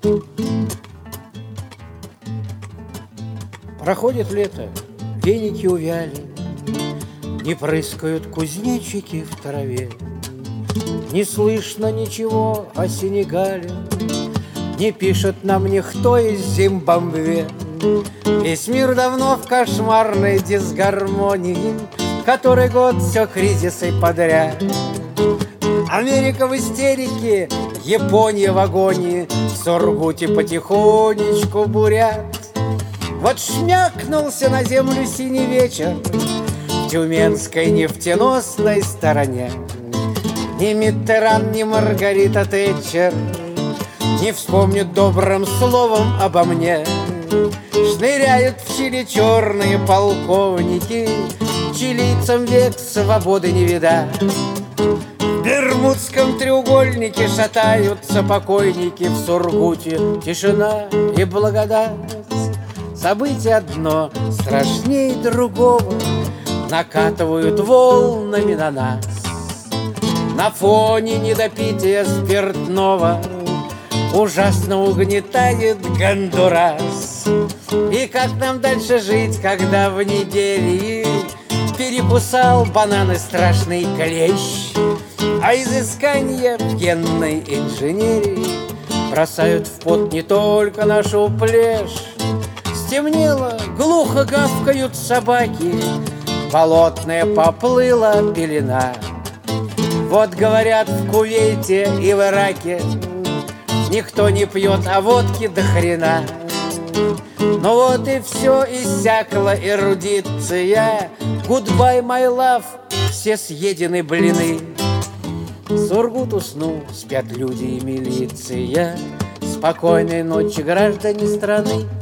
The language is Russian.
Проходит лето, веники увяли, не прыскают кузнечики в траве, не слышно ничего о Сенегале, не пишет нам никто из Зимбабве. Весь мир давно в кошмарной дисгармонии, который год все кризисы подряд. Америка в истерике, Япония в агонии, в Сургуте потихонечку бурят. Вот шмякнулся на землю синий вечер в тюменской нефтеносной стороне. Ни Миттеран, ни Маргарита Тэтчер не вспомнят добрым словом обо мне. Шныряют в Чили черные полковники, чилийцам век свободы не видать. В Бермудском треугольнике шатаются покойники, в Сургуте тишина и благодать. Событие одно страшней другого накатывают волнами на нас. На фоне недопития спиртного ужасно угнетает Гондурас. И как нам дальше жить, когда в неделе перекусал бананы страшный клещ, а изыскания в генной инженерии бросают в пот не только нашу плешь. Стемнело, глухо гавкают собаки, болотная поплыла пелена. Вот говорят, в Кувейте и в Ираке никто не пьет, а водки до хрена. Ну вот и все, иссякла эрудиция. Goodbye, my love, все съедены блины. Сургут уснул, спят люди и милиция. Спокойной ночи, граждане страны.